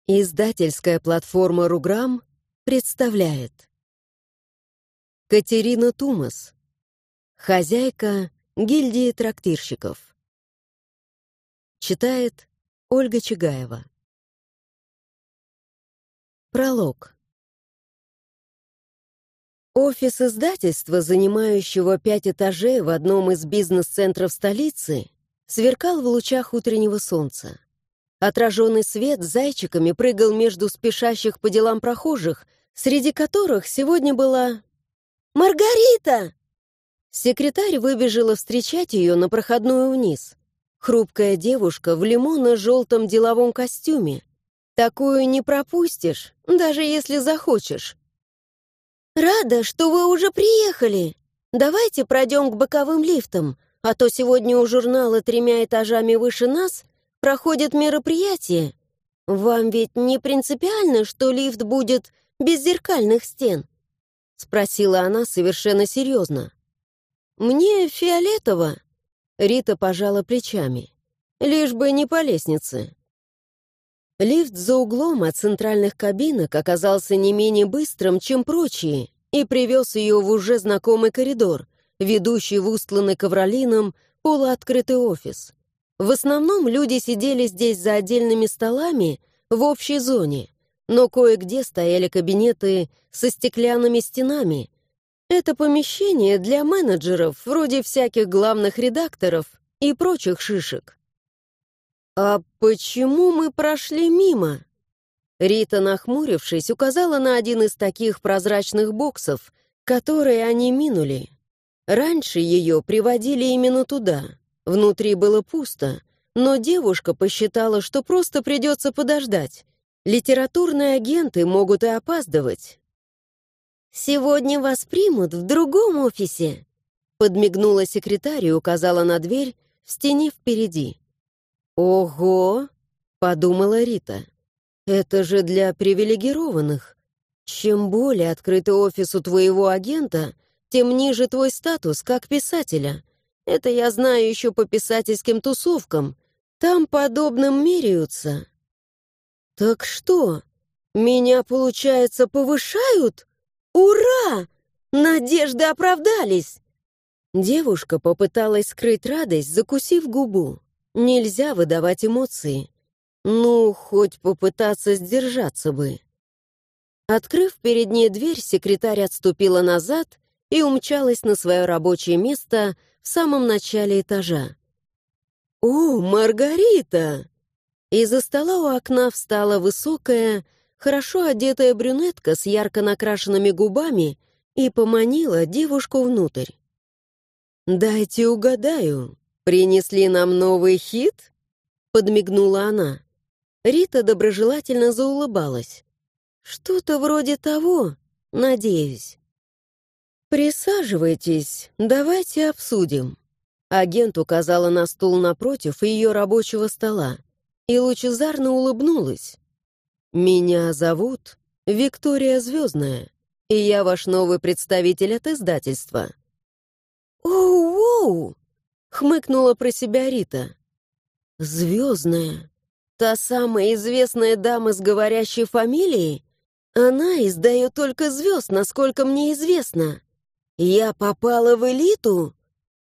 Издательская платформа «Руграм» представляет Катерина Тумас, хозяйка гильдии трактирщиков. Читает Ольга Чагаева. Пролог. Офис издательства, занимающего 5 этажей в одном из бизнес-центров столицы, сверкал в лучах утреннего солнца. Отраженный свет зайчиками прыгал между спешащих по делам прохожих, среди которых сегодня была Маргарита! Секретарь выбежала встречать ее на проходную вниз. Хрупкая девушка в лимонно-желтом деловом костюме. Такую не пропустишь, даже если захочешь. «Рада, что вы уже приехали. Давайте пройдем к боковым лифтам, а то сегодня у журнала 3 этажами выше нас проходит мероприятие. Вам ведь не принципиально, что лифт будет без зеркальных стен?» — спросила она совершенно серьезно. «Мне фиолетово», — Рита пожала плечами. «Лишь бы не по лестнице». Лифт за углом от центральных кабинок оказался не менее быстрым, чем прочие, и привез ее в уже знакомый коридор, ведущий в устланный ковролином полуоткрытый офис. В основном люди сидели здесь за отдельными столами в общей зоне, но кое-где стояли кабинеты со стеклянными стенами. Это помещение для менеджеров, вроде всяких главных редакторов и прочих шишек. «А почему мы прошли мимо?» Рита, нахмурившись, указала на один из таких прозрачных боксов, которые они минули. Раньше ее приводили именно туда. Внутри было пусто, но девушка посчитала, что просто придется подождать. Литературные агенты могут и опаздывать. «Сегодня вас примут в другом офисе», — подмигнула секретарь и указала на дверь в стене впереди. «Ого!» — подумала Рита. «Это же для привилегированных. Чем более открытый офис у твоего агента, тем ниже твой статус как писателя. Это я знаю еще по писательским тусовкам. Там подобным меряются». «Так что, меня, получается, повышают? Ура! Надежды оправдались!» Девушка попыталась скрыть радость, закусив губу. Нельзя выдавать эмоции. Ну, хоть попытаться сдержаться бы. Открыв перед ней дверь, секретарь отступила назад и умчалась на свое рабочее место в самом начале этажа. «О, Маргарита!» Из-за стола у окна встала высокая, хорошо одетая брюнетка с ярко накрашенными губами и поманила девушку внутрь. «Дайте угадаю, принесли нам новый хит?» — подмигнула она. Рита доброжелательно заулыбалась. «Что-то вроде того, надеюсь». «Присаживайтесь, давайте обсудим». Агент указала на стул напротив ее рабочего стола и лучезарно улыбнулась. «Меня зовут Виктория Звездная, и я ваш новый представитель от издательства». «Оу-оу!» — хмыкнула про себя Рита. «Звездная? Та самая известная дама с говорящей фамилией? Она издает только звезд, насколько мне известно. Я попала в элиту?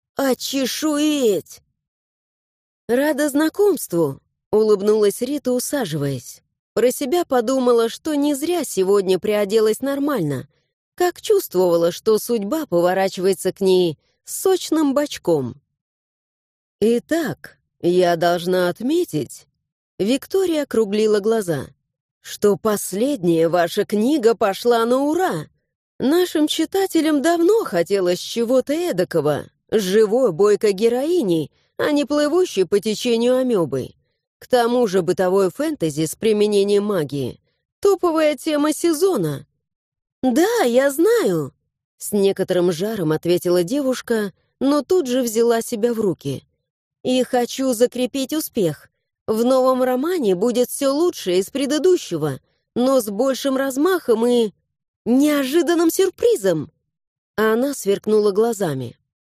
Очешуеть!» «Рада знакомству», — улыбнулась Рита, усаживаясь. Про себя подумала, что не зря сегодня приоделась нормально, как чувствовала, что судьба поворачивается к ней с сочным бочком. «Итак, я должна отметить», — Виктория округлила глаза, «что последняя ваша книга пошла на ура. Нашим читателям давно хотелось чего-то эдакого, живой, бойкой героиней, а не плывущей по течению амебы. К тому же бытовое фэнтези с применением магии — топовая тема сезона». «Да, я знаю», — с некоторым жаром ответила девушка, но тут же взяла себя в руки. «И хочу закрепить успех. В новом романе будет все лучшее из предыдущего, но с большим размахом и неожиданным сюрпризом». Она сверкнула глазами.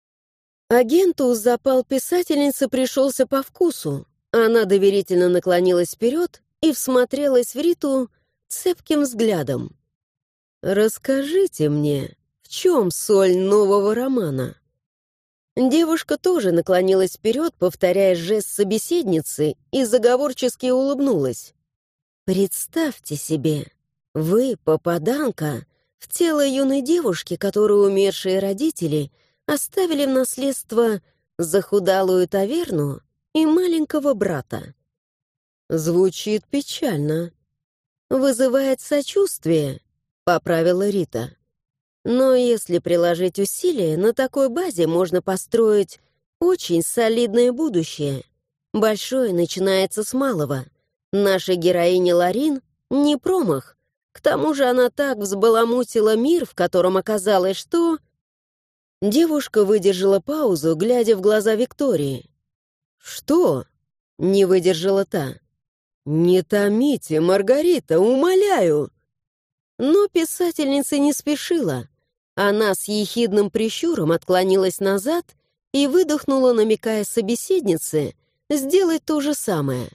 Агенту запал писательницы пришелся по вкусу. Она доверительно наклонилась вперед и всмотрелась в Риту цепким взглядом. «Расскажите мне, в чем соль нового романа?» Девушка тоже наклонилась вперед, повторяя жест собеседницы, и заговорчески улыбнулась. «Представьте себе, вы, попаданка, в тело юной девушки, которую умершие родители оставили в наследство захудалую таверну и маленького брата. Звучит печально. Вызывает сочувствие», — поправила Рита. «Но если приложить усилия, на такой базе можно построить очень солидное будущее. Большое начинается с малого. Наша героиня Ларин — не промах. К тому же она так взбаламутила мир, в котором оказалось, что...» Девушка выдержала паузу, глядя в глаза Виктории. «Что?» — не выдержала та. «Не томите, Маргарита, умоляю!» Но писательница не спешила. Она с ехидным прищуром отклонилась назад и выдохнула, намекая собеседнице сделать то же самое.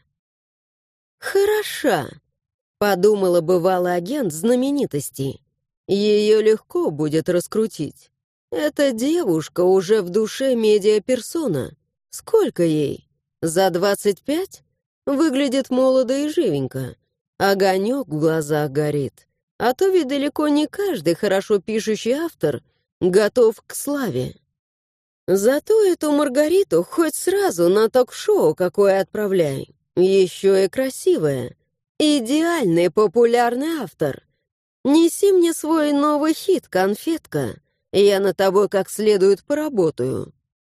«Хороша», — подумала бывалый агент знаменитостей. «Ее легко будет раскрутить. Эта девушка уже в душе медиаперсона. Сколько ей? За 25? Выглядит молодо и живенько. Огонек в глазах горит. А то ведь далеко не каждый хорошо пишущий автор готов к славе. Зато эту Маргариту хоть сразу на ток-шоу какое отправляй. Еще и красивая. Идеальный популярный автор. Неси мне свой новый хит, конфетка. Я над тобой как следует поработаю.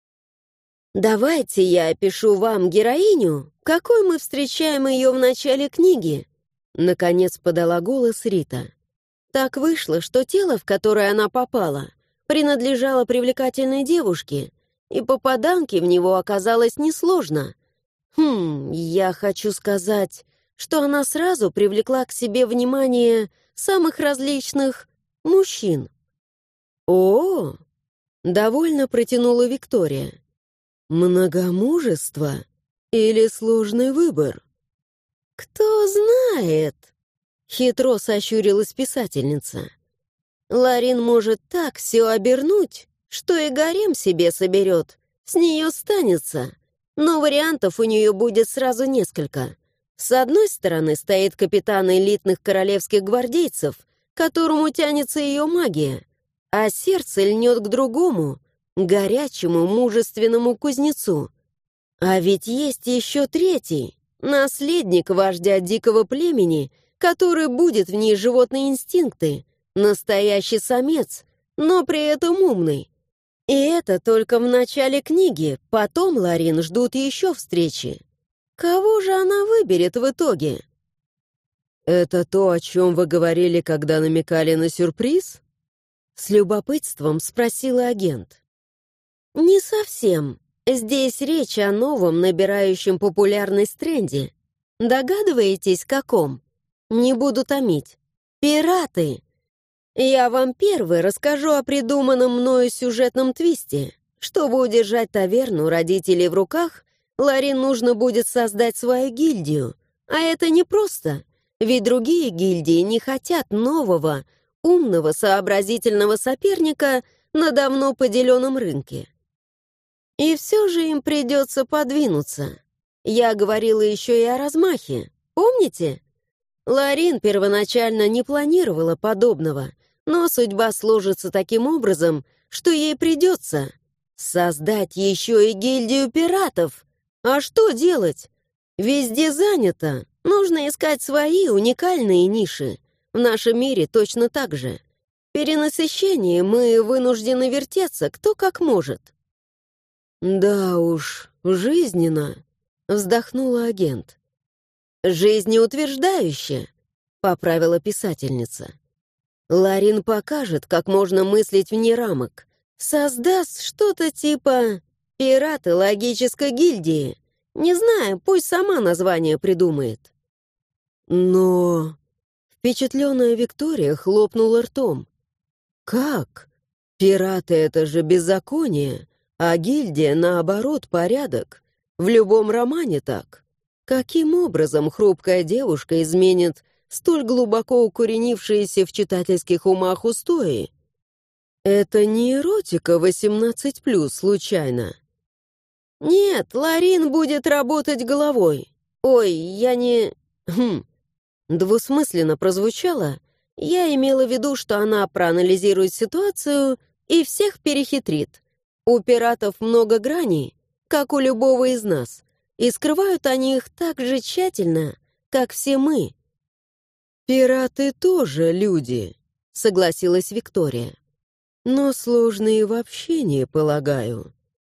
Давайте я опишу вам героиню, какой мы встречаем ее в начале книги. Наконец подала голос Рита. Так вышло, что тело, в которое она попала, принадлежало привлекательной девушке, и попаданке в него оказалось несложно. Я хочу сказать, что она сразу привлекла к себе внимание самых различных мужчин. «О!» — довольно протянула Виктория. «Многомужество или сложный выбор?» «Кто знает?» — хитро сощурилась писательница. «Ларин может так все обернуть, что и гарем себе соберет, с нее станется, но вариантов у нее будет сразу несколько. С одной стороны стоит капитан элитных королевских гвардейцев, к которому тянется ее магия, а сердце льнет к другому, горячему, мужественному кузнецу. А ведь есть еще третий, наследник вождя дикого племени, который будет в ней животные инстинкты, настоящий самец, но при этом умный. И это только в начале книги, потом Ларин ждут еще встречи. Кого же она выберет в итоге? «Это то, о чем вы говорили, когда намекали на сюрприз?» С любопытством спросила агент. «Не совсем. Здесь речь о новом, набирающем популярность тренде. Догадываетесь, каком? Не буду томить. Пираты! Я вам первый расскажу о придуманном мною сюжетном твисте. Чтобы удержать таверну родителей в руках, Ларин нужно будет создать свою гильдию. А это непросто, ведь другие гильдии не хотят нового, умного, сообразительного соперника на давно поделенном рынке. И все же им придется подвинуться. Я говорила еще и о размахе. Помните? Ларин первоначально не планировала подобного, но судьба сложится таким образом, что ей придется создать еще и гильдию пиратов. А что делать? Везде занято. Нужно искать свои уникальные ниши. В нашем мире точно так же. Перенасыщение мы вынуждены вертеться кто как может. «Да уж, жизненно», — вздохнула агент. «Жизнеутверждающе», — поправила писательница. «Ларин покажет, как можно мыслить вне рамок. Создаст что-то типа «Пираты логической гильдии». Не знаю, пусть сама название придумает». «Но...» Впечатленная Виктория хлопнула ртом. «Как? Пираты — это же беззаконие, а гильдия, наоборот, порядок. В любом романе так. Каким образом хрупкая девушка изменит столь глубоко укоренившиеся в читательских умах устои? Это не эротика 18+, случайно? Нет, Ларин будет работать головой. Ой, я не... Двусмысленно прозвучало. Я имела в виду, что она проанализирует ситуацию и всех перехитрит. У пиратов много граней, как у любого из нас, и скрывают они их так же тщательно, как все мы. «Пираты тоже люди», — согласилась Виктория. «Но сложные в общении, полагаю».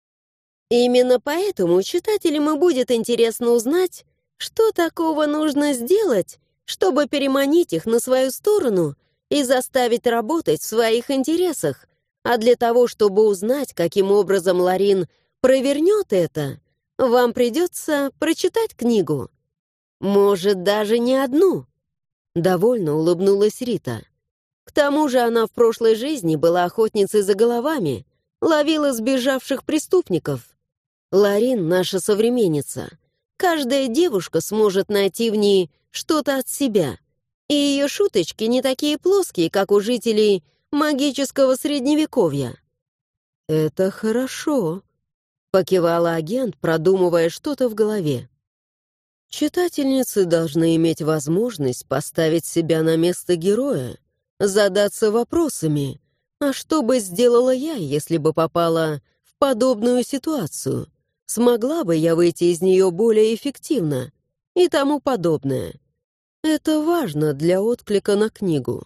Именно поэтому читателям и будет интересно узнать, что такого нужно сделать, чтобы переманить их на свою сторону и заставить работать в своих интересах. А для того, чтобы узнать, каким образом Ларин провернет это, вам придется прочитать книгу. Может, даже не одну. Довольно улыбнулась Рита. К тому же она в прошлой жизни была охотницей за головами, ловила сбежавших преступников. Ларин — наша современница. Каждая девушка сможет найти в ней что-то от себя. И ее шуточки не такие плоские, как у жителей магического средневековья. «Это хорошо», — покивала агент, продумывая что-то в голове. «Читательницы должны иметь возможность поставить себя на место героя, задаться вопросами, а что бы сделала я, если бы попала в подобную ситуацию? Смогла бы я выйти из нее более эффективно и тому подобное. Это важно для отклика на книгу».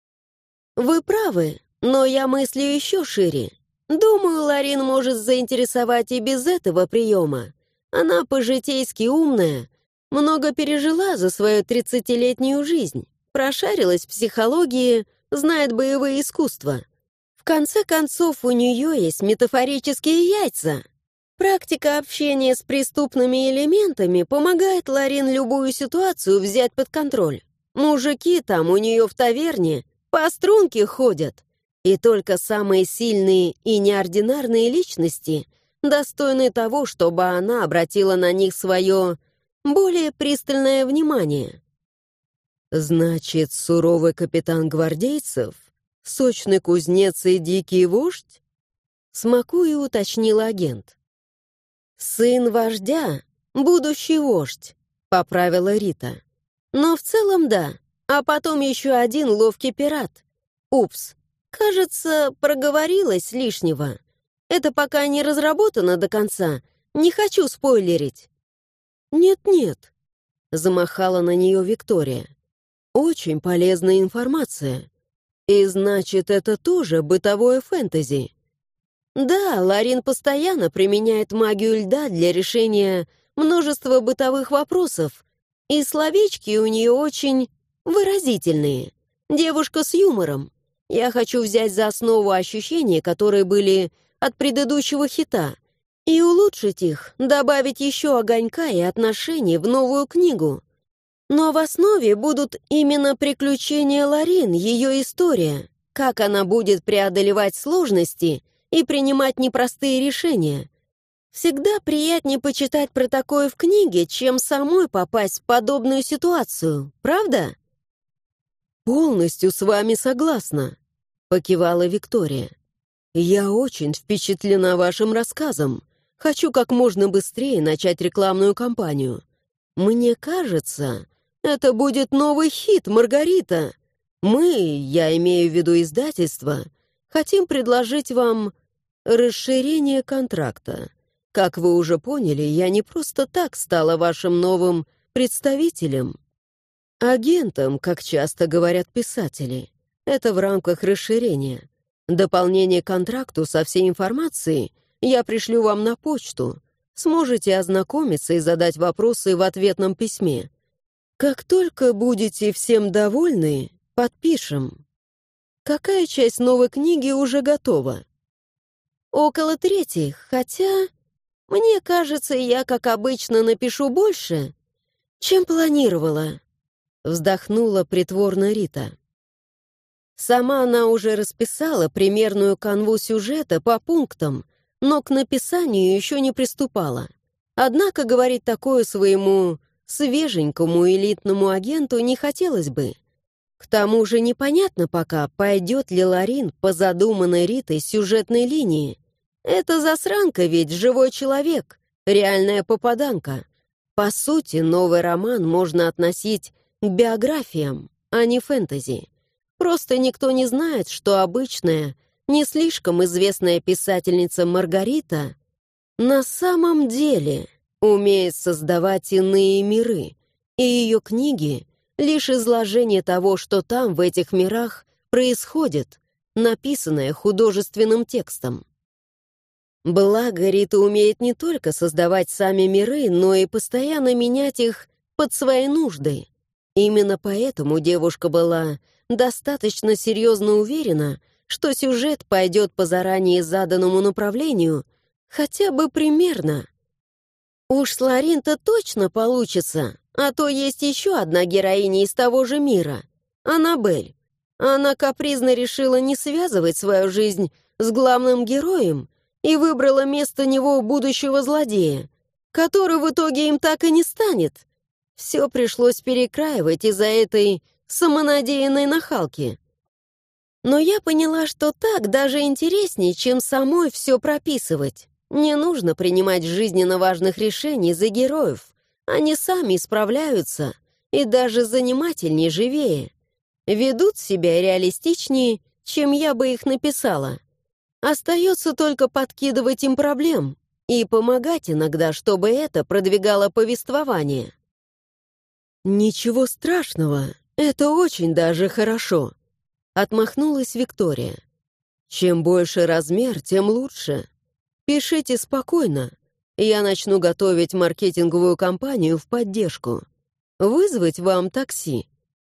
«Вы правы, но я мыслю еще шире. Думаю, Ларин может заинтересовать и без этого приема. Она по-житейски умная, много пережила за свою 30-летнюю жизнь, прошарилась в психологии, знает боевые искусства. В конце концов, у нее есть метафорические яйца. Практика общения с преступными элементами помогает Ларин любую ситуацию взять под контроль. Мужики там у нее в таверне по струнке ходят. И только самые сильные и неординарные личности достойны того, чтобы она обратила на них свое более пристальное внимание. «Значит, суровый капитан гвардейцев, сочный кузнец и дикий вождь?» Смакуя, уточнил агент. «Сын вождя, будущий вождь», — поправила Рита. «Но в целом да, а потом еще один ловкий пират. Упс, кажется, проговорилась лишнего. Это пока не разработано до конца, не хочу спойлерить». «Нет-нет», — замахала на нее Виктория. «Очень полезная информация. И значит, это тоже бытовое фэнтези». Да, Ларин постоянно применяет магию льда для решения множества бытовых вопросов, и словечки у нее очень выразительные. Девушка с юмором. Я хочу взять за основу ощущения, которые были от предыдущего хита, и улучшить их, добавить еще огонька и отношений в новую книгу. Но в основе будут именно приключения Ларин, ее история, как она будет преодолевать сложности и принимать непростые решения. Всегда приятнее почитать про такое в книге, чем самой попасть в подобную ситуацию, правда? «Полностью с вами согласна», — покивала Виктория. «Я очень впечатлена вашим рассказом. Хочу как можно быстрее начать рекламную кампанию. Мне кажется, это будет новый хит, Маргарита. Мы, я имею в виду издательство, хотим предложить вам расширение контракта. Как вы уже поняли, я не просто так стала вашим новым представителем. Агентом, как часто говорят писатели. Это в рамках расширения. Дополнение к контракту со всей информацией я пришлю вам на почту. Сможете ознакомиться и задать вопросы в ответном письме. Как только будете всем довольны, подпишем. Какая часть новой книги уже готова? Около трети, хотя, мне кажется, я, как обычно, напишу больше, чем планировала. Вздохнула притворно Рита. Сама она уже расписала примерную канву сюжета по пунктам, но к написанию еще не приступала. Однако говорить такое своему свеженькому элитному агенту не хотелось бы. К тому же непонятно пока, пойдет ли Ларин по задуманной Ритой сюжетной линии. Эта засранка ведь живой человек, реальная попаданка. По сути, новый роман можно относить к биографиям, а не фэнтези. Просто никто не знает, что обычная, не слишком известная писательница Маргарита на самом деле умеет создавать иные миры, и ее книги — лишь изложение того, что там, в этих мирах, происходит, написанное художественным текстом. Благо, Рита умеет не только создавать сами миры, но и постоянно менять их под свои нужды. Именно поэтому девушка была достаточно серьезно уверена, что сюжет пойдет по заранее заданному направлению, хотя бы примерно. Уж с Ларин-то точно получится, а то есть еще одна героиня из того же мира — Аннабель. Она капризно решила не связывать свою жизнь с главным героем и выбрала вместо него будущего злодея, который в итоге им так и не станет. Все пришлось перекраивать из-за этой самонадеянной нахалки. Но я поняла, что так даже интереснее, чем самой все прописывать. Не нужно принимать жизненно важных решений за героев. Они сами справляются и даже занимательнее, живее. Ведут себя реалистичнее, чем я бы их написала. Остается только подкидывать им проблем и помогать иногда, чтобы это продвигало повествование. «Ничего страшного, это очень даже хорошо», — отмахнулась Виктория. «Чем больше размер, тем лучше. Пишите спокойно. Я начну готовить маркетинговую кампанию в поддержку. Вызвать вам такси».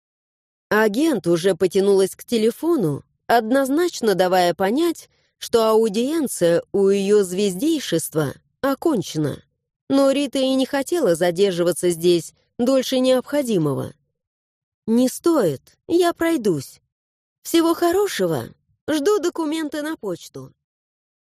Агент уже потянулась к телефону, однозначно давая понять, что аудиенция у ее звездейшества окончена. Но Рита и не хотела задерживаться здесь дольше необходимого. «Не стоит, я пройдусь. Всего хорошего. Жду документы на почту».